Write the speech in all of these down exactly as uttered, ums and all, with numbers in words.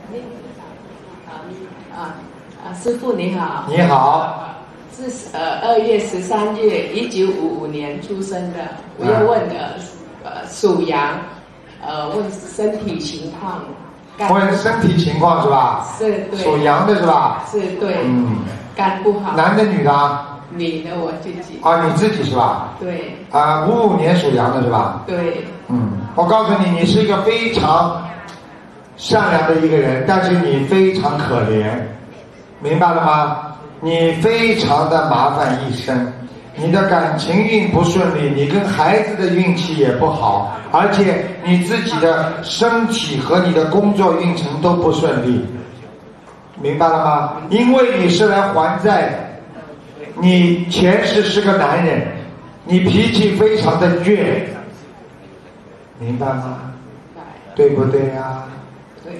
啊啊，师父你好。 你好。 是呃二月十三日，一九五五年出生的。我要问的呃属羊，呃问身体情况。 问身体情况是吧？ 是对。 属羊的是吧？ 是对。 嗯。 肝不好。 男的女的？ 女的我自己。 啊，你自己是吧？ 对。 啊，五五年属羊的是吧？ 对。 嗯，我告诉你，你是一个非常善良的一个人，但是你非常可怜，明白了吗？你非常的麻烦一生，你的感情运不顺利，你跟孩子的运气也不好，而且你自己的身体和你的工作运程都不顺利，明白了吗？因为你是来还债的，你前世是个男人，你脾气非常的倔，明白吗？对不对呀？ 对。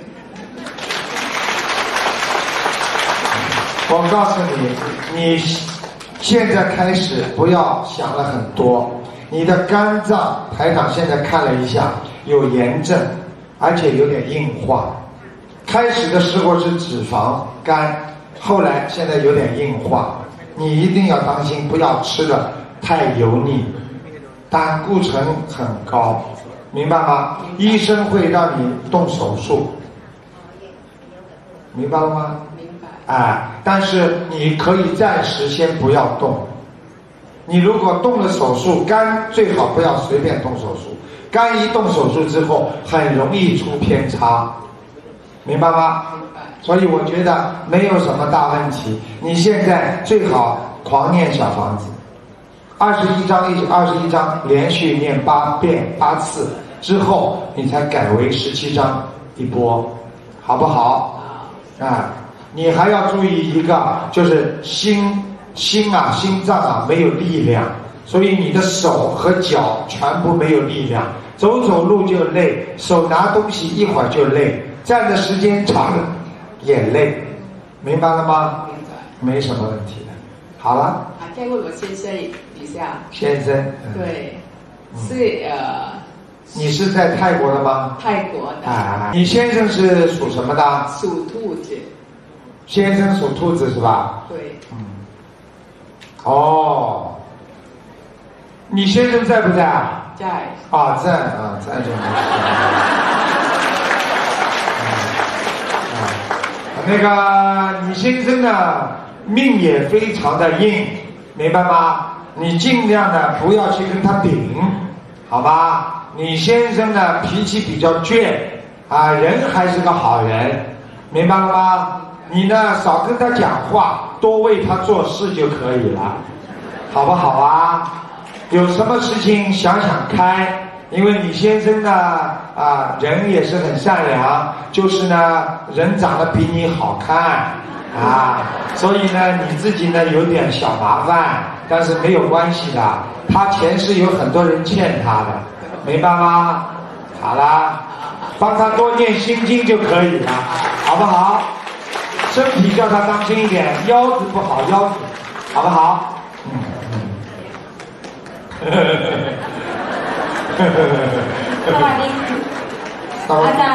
我告诉你，你现在开始不要想了很多。你的肝脏，台长现在看了一下，有炎症，而且有点硬化。开始的时候是脂肪肝，后来现在有点硬化。你一定要当心，不要吃的太油腻，胆固醇很高，明白吗？医生会让你动手术，明白了吗？哎，但是你可以暂时先不要动。你如果动了手术，肝最好不要随便动手术。肝一动手术之后，很容易出偏差，明白吗？所以我觉得没有什么大问题。你现在最好狂念小房子，二十一章一二十一章连续念八遍八次之后，你才改为十七章一波，好不好？啊。你还要注意一个，就是心心啊心脏啊没有力量，所以你的手和脚全部没有力量，走走路就累，手拿东西一会儿就累，站的时间长了也累，明白了吗？ 明白。 没什么问题的。好了。 啊，再问我先生一下。 先生。 嗯、对，是呃。 你是在泰国的吗？ 泰国的。 啊，你先生是属什么的？ 属兔子。 先生属兔子是吧？ 对。 嗯。哦。你先生在不在啊？ 在。 啊，在啊，在就没事。嗯啊，那个你先生呢，命也非常的硬，明白吗？你尽量呢不要去跟他顶，好吧？你先生呢脾气比较倔啊，人还是个好人，明白了吗？你呢少跟他讲话，多为他做事就可以了，好不好啊？有什么事情想想开，因为你先生呢啊人也是很善良，就是呢人长得比你好看啊，所以呢你自己呢有点小麻烦，但是没有关系的，他前世有很多人欠他的，明白吗？好啦，帮他多念心经就可以了，好不好？身体叫他当心一点，腰子不好，腰子，好不好？嗯嗯。 สวัสดีค่ะอาจารย์